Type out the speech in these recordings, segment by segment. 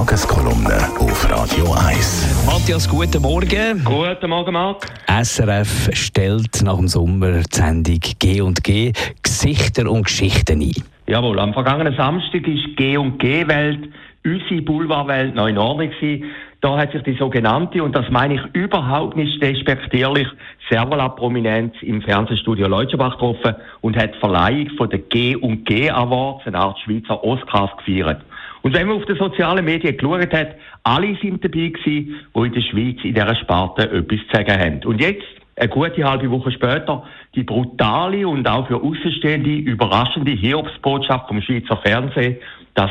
Tageskolumne auf Radio 1. Matthias, guten Morgen. Guten Morgen, Marc. SRF stellt nach dem Sommer die Sendung G&G Gesichter und Geschichten ein. Jawohl, am vergangenen Samstag war G&G-Welt, unsere Boulevardwelt, noch in Ordnung gewesen. Da hat sich die sogenannte, und das meine ich überhaupt nicht despektierlich, Servola-Prominenz im Fernsehstudio Leutschenbach getroffen und hat die Verleihung von den G&G Awards, eine Art Schweizer Oscars, gefeiert. Und wenn man auf den sozialen Medien geschaut hat, alle sind dabei gewesen, die in der Schweiz in dieser Sparte etwas zu sagen haben. Und jetzt, eine gute halbe Woche später, die brutale und auch für Außenstehende überraschende Hiobsbotschaft vom Schweizer Fernsehen, dass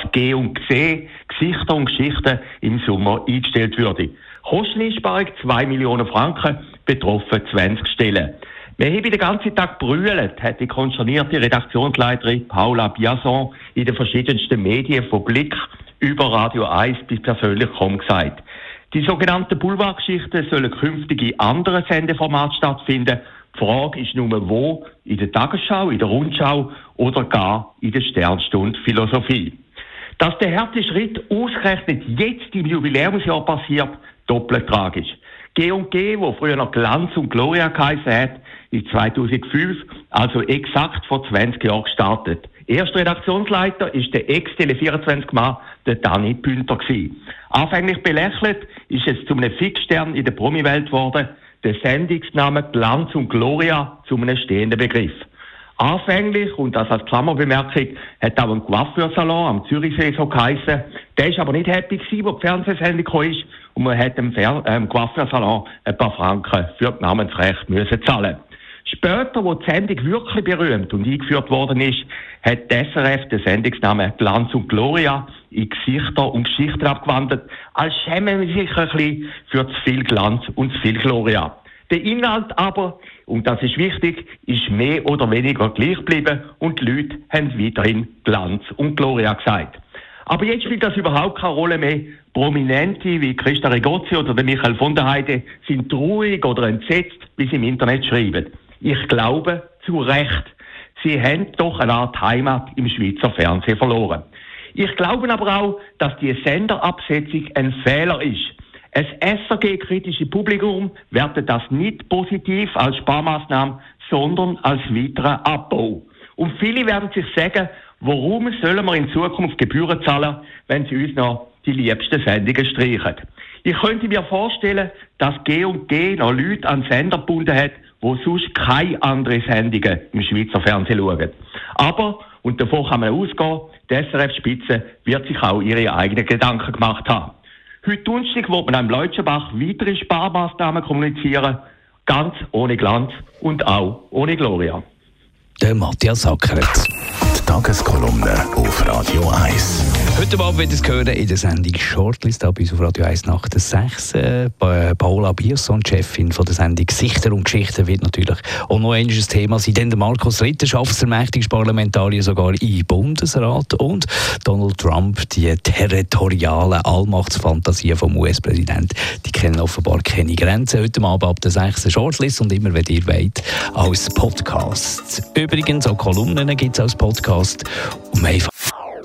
G&G Gesichter und Geschichten im Sommer eingestellt würde. Kosteneinsparung 2 Millionen Franken, betroffen 20 Stellen. Wir haben den ganzen Tag brüllt, hat die konsternierte Redaktionsleiterin Paula Biason in den verschiedensten Medien von Blick über Radio 1 bis persönlich gesagt. Die sogenannten Boulevardgeschichten sollen künftig in anderen Sendeformaten stattfinden. Die Frage ist nur wo, in der Tagesschau, in der Rundschau oder gar in der Sternstunde Philosophie. Dass der harte Schritt ausgerechnet jetzt im Jubiläumsjahr passiert, doppelt tragisch. G&G, wo früher noch Glanz und Gloria geheissen hat, ist 2005, also exakt vor 20 Jahren gestartet. Erster Redaktionsleiter ist der Ex-Tele24-Mann, der Dani Pünter gewesen. Anfänglich belächelt ist es zu einem Fixstern in der Promi-Welt geworden, der Sendungsname Glanz und Gloria zu einem stehenden Begriff. Anfänglich, und das als Klammerbemerkung, hat auch ein Coiffeursalon am Zürichsee so geheissen. Der ist aber nicht happy gewesen, wo die Fernsehsendung gekommen ist, und man hat dem Coiffeursalon ein paar Franken für das Namensrecht müssen zahlen. Später, wo die Sendung wirklich berühmt und eingeführt worden ist, hat die SRF den Sendungsnamen Glanz und Gloria in Gesichter und Geschichten abgewandelt, als schämen wir sich ein bisschen für zu viel Glanz und zu viel Gloria. Der Inhalt aber, und das ist wichtig, ist mehr oder weniger gleich geblieben und die Leute haben weiterhin Glanz und Gloria gesagt. Aber jetzt spielt das überhaupt keine Rolle mehr. Prominente wie Christa Regozzi oder der Michael von der Heide sind traurig oder entsetzt, wie sie im Internet schreiben. Ich glaube, zu Recht. Sie haben doch eine Art Heimat im Schweizer Fernsehen verloren. Ich glaube aber auch, dass die Senderabsetzung ein Fehler ist. Ein SRG-kritisches Publikum wertet das nicht positiv als Sparmaßnahme, sondern als weiteren Abbau. Und viele werden sich sagen, warum sollen wir in Zukunft Gebühren zahlen, wenn sie uns noch die liebsten Sendungen streichen? Ich könnte mir vorstellen, dass G&G noch Leute an Sender gebunden hat, die sonst keine anderen Sendungen im Schweizer Fernsehen schauen. Aber, und davon kann man ausgehen, die SRF-Spitze wird sich auch ihre eigenen Gedanken gemacht haben. Heute Donnerstag wird man am Leutschenbach weitere Sparmaßnahmen kommunizieren, ganz ohne Glanz und auch ohne Gloria. Der Matthias Sackert. Die Tageskolumne auf Radio 1. Heute Abend wird es hören in der Sendung Shortlist bei uns auf Radio 1 nach der 6. Paula Biason, Chefin von der Sendung Gesichter und Geschichten, wird natürlich auch noch ein Thema sein. Denn der Markus Ritter, schaffsermächtiges Parlamentarier sogar im Bundesrat, und Donald Trump, die territorialen Allmachtsfantasien vom US-Präsidenten, die kennen offenbar keine Grenzen. Heute Abend ab der 6. Shortlist und immer, wenn ihr wollt, als Podcast. Übrigens, auch Kolumnen gibt es als Podcast.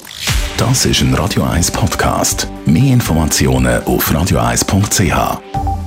Das ist ein Radio 1 Podcast. Mehr Informationen auf radio1.ch.